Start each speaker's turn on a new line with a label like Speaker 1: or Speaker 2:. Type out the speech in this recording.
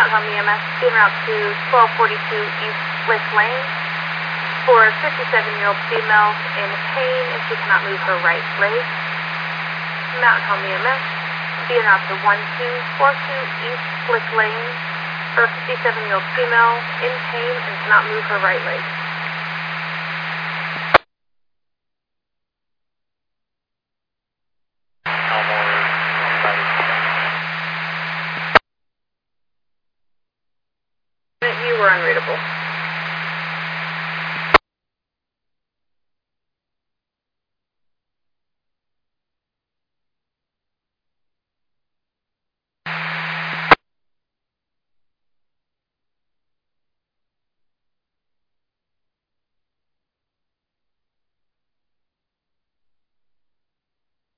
Speaker 1: Mountain Home EMS, en route to 1242 East Bliss Lane for a 57-year-old female in pain and she cannot move her right leg. Mountain Home EMS, en route to 1242 East Bliss Lane for a 57-year-old female in pain and cannot move her right leg.